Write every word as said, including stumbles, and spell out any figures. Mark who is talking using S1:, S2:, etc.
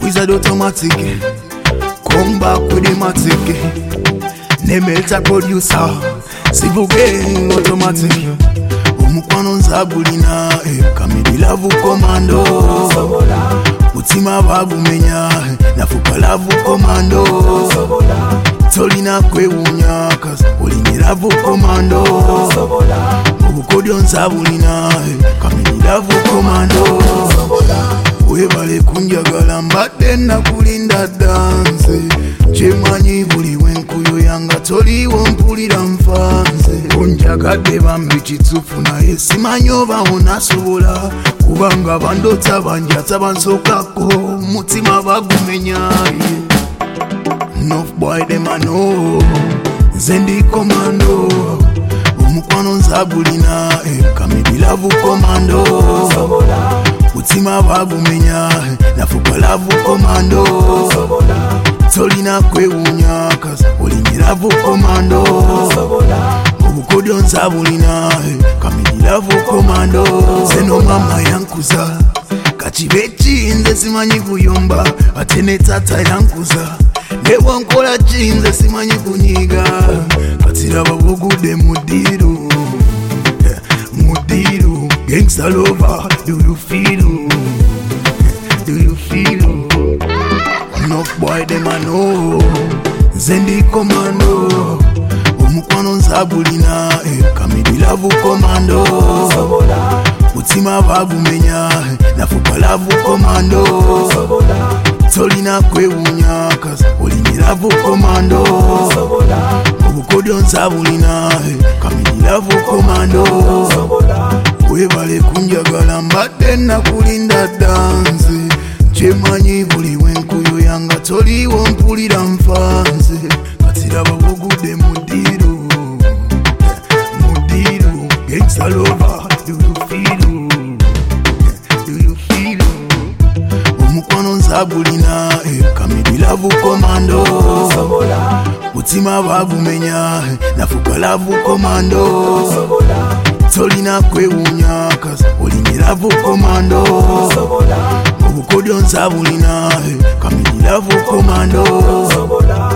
S1: Wizard automatic, come back with the matic. Nemelta producer, Civil Gang automatic. Umukwano nzabulina, Kamidi Lavu Commando. Mutima bagumenya, nafuka Lavu Commando. Tolina kwewunya, cause Olini Lavu Commando. Mubukodio nzabulina, Kamidi Lavu Commando. Webale kunjagala mbadde nakulinda dance. Chemanyi buli wenkuyo yanga toliwo mpulira nfanze. Onjagadde bambi kitsufu naye simanyi oba onasobola. Kubanga bandota banjata bansokako mutima bagumenya. Enough boy dem I know, nze ndi commando. Omukwano nzabulina, Kamidi Lavu Commando. Mutima bagumenya, nafuka Lavu Commando. Tolina kwewunya, cause Olini Lavu Commando. Obukodio nzabulina, Kamidi Lavu Commando. Zeno mama yankuza, kachibechi nze simanyi kuyomba. Atene tata yankuza, newa nkola chi nze simanyi kunyiga. Katira babugude mudiru, mudiru. Gangsta lover, do you feel? Do you feel? Enough boy dem I know, Zendi Commando. Omukwano nzabulina, Kamidi Lavu Commando. Mutima bagumenya, nafuka Lavu Commando. Tolina kwewunya, cause Olini Lavu Commando. Obukodio nzabulina, Kamidi Lavu Commando. Mutima bagumenya, nafuka Lavu Commando. Tolina kwewunya, cause Olini Lavu Commando. Obukodio nzabulina, Kamidi Lavu Commando. Mubukodio nzabulina, Kamidi Lavu Commando. Tolina kwewunya, cause Olini Lavu Commando. Obukodio nzabulina, Kamidi Lavu Commando. Mubukodio nzabulina, Webale kunjagala mbadde nakulinda dance. Chemanyi buli wenkuyo yanga toliwo mpulira nfanze. Katira babugude mudiru, mudiru. Gangsta lover, do you feel? Do you feel? Omukwano nzabulina, Kamidi Lavu Commando. Mutima bagumenya, nafuka Lavu Commando. Tolina kwewunya, cause Olini Lavu Commando. Obukodio nzabulina, Kamidi Lavu Commando.